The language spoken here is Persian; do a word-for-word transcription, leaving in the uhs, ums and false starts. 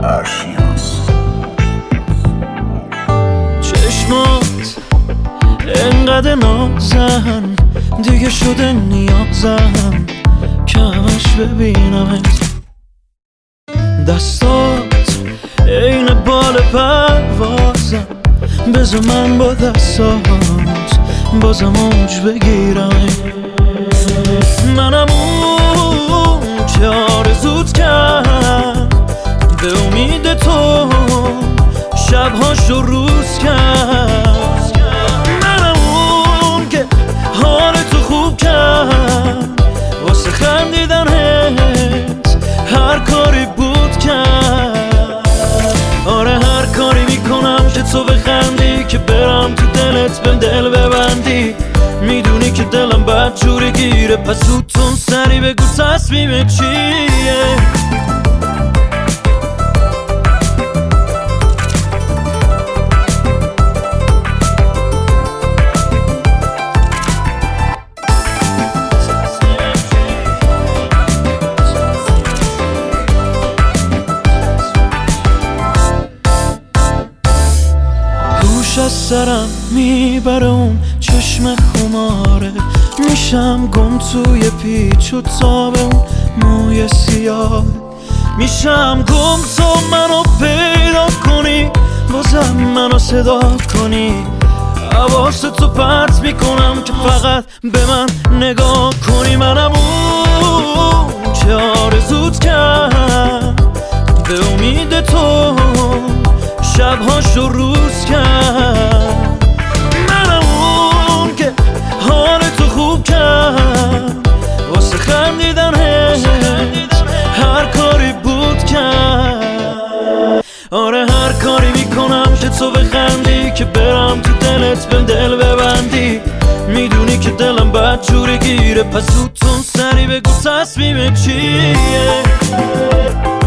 ارشیاس. چشمات انقدر نازن دیگه شده نیازم که همش ببینمت. دستات عین بال پروازم، بذار من با دستات بازم اوج بگیرم. منم اون که آرزوت کرد، به امید تو شبهاشو روز کرد. منم اون که حال تو خوب کرد، واسه خندیدنت هر کاری بود کرد. آره هر کاری میکنم که تو بخندی، که برم تو دلت بهم دل ببندی. میدونی که دلم بد جوری گیره، پس زودتون سری بگو تصمیمت چیه. از سرم میبره اون چشم خماره، میشم گم توی پیچ و تاب اون موی سیاه. میشم گم تا منو پیدا کنی، بازم منو صدا کنی. حواستو پرت میکنم که فقط به من نگاه کنی. منم اون که آرزوت کرد، به امید تو شبهاشو روز کرد. منم اون که حال تو خوب کرد، واسه خندیدنت هر کاری بود کرد. آره هر کاری میکنم که تو بخندی، که برم تو دلت بهم دل ببندی. میدونی که دلم بد جوری گیره، پس زودتون سری بگو تصمیمت چیه.